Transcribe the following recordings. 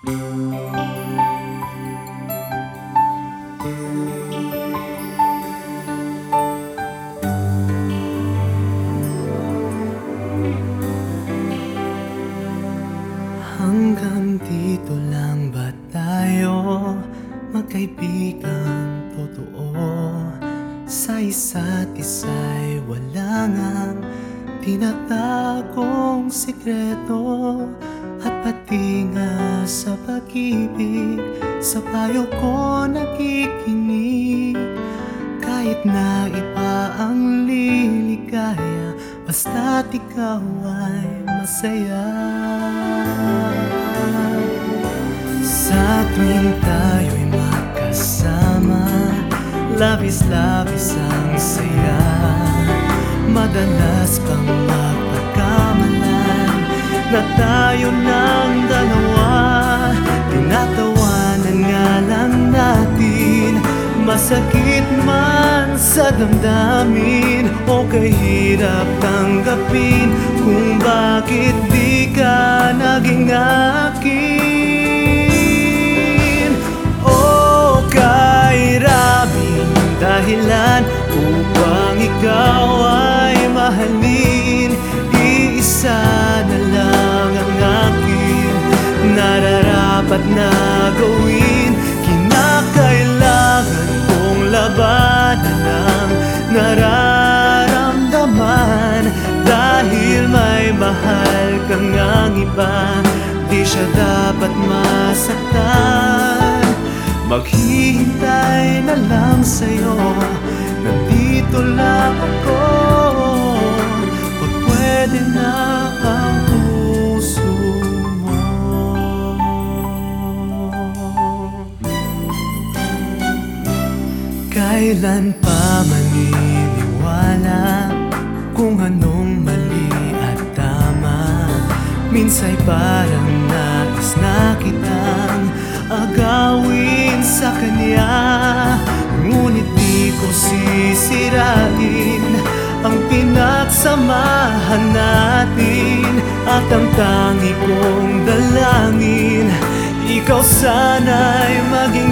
Hanggang dito lang ba tayo, magkaibigang totoo? Sa isa't isa'y wala ngang tinatagong sikreto. At pati nga sa pag-ibig, sa payo ko nakikinig. Kahit na iba ang liligaya, basta't ikaw ay masaya. Sa tuwing tayo'y magkasama, labis-labis ang saya. Madalas pang mapagkamalan na tayo ng dalawa. Tinatawanan nga lang natin, masakit man sa damdamin o kahirap tanggapin kung bakit di ka naging akin. O kay raming dahilan upang ikaw ay mahalin, iisa na lang ang akin nararapat na gawin. Kinakailangan kong labanan ang nararamdaman, dahil may mahal kang ang iba, di siya dapat masaktan. Maghihintay na lang sa'yo, nandito lang ako. Pag pwede na ang puso mo. Kailan pa maniniwala kung anong mali at tama? Minsa'y parang nais na kitang agawin sa kanya, ngunit di ko sisirain ang pinagsamahan natin. At ang tangi kong dalangin, ikaw sana'y maging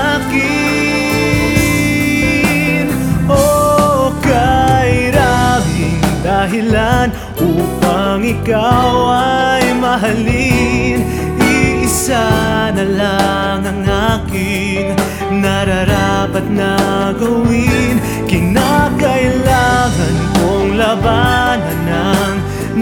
akin. O kay raming dahilan upang ikaw ay mahalin, iisa na lang ang aking nararapat na gawin. Kinakailangan kong labanan ang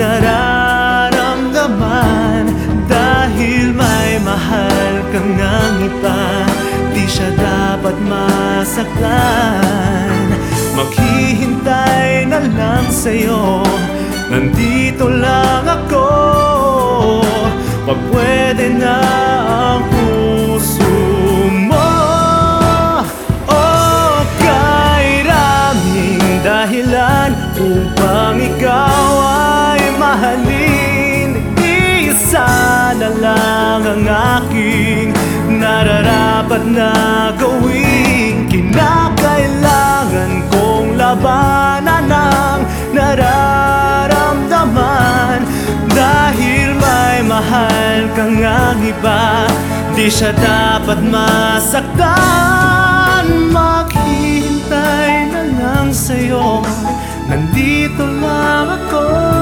nararamdaman, dahil may mahal kang ang iba, di siya dapat masaktan. Maghihintay na lang sa'yo, nandito lang ako. Pag pwede na ang puso mo. O kay raming dahilan upang ikaw ay mahalin, isa na lang ang aking nararapat na gawin. Kinakailangan kong labanan ang nararamdaman, dahil may mahal kang ang iba, di siya dapat masaktan. Maghihintay na lang sa'yo, nandito lang ako.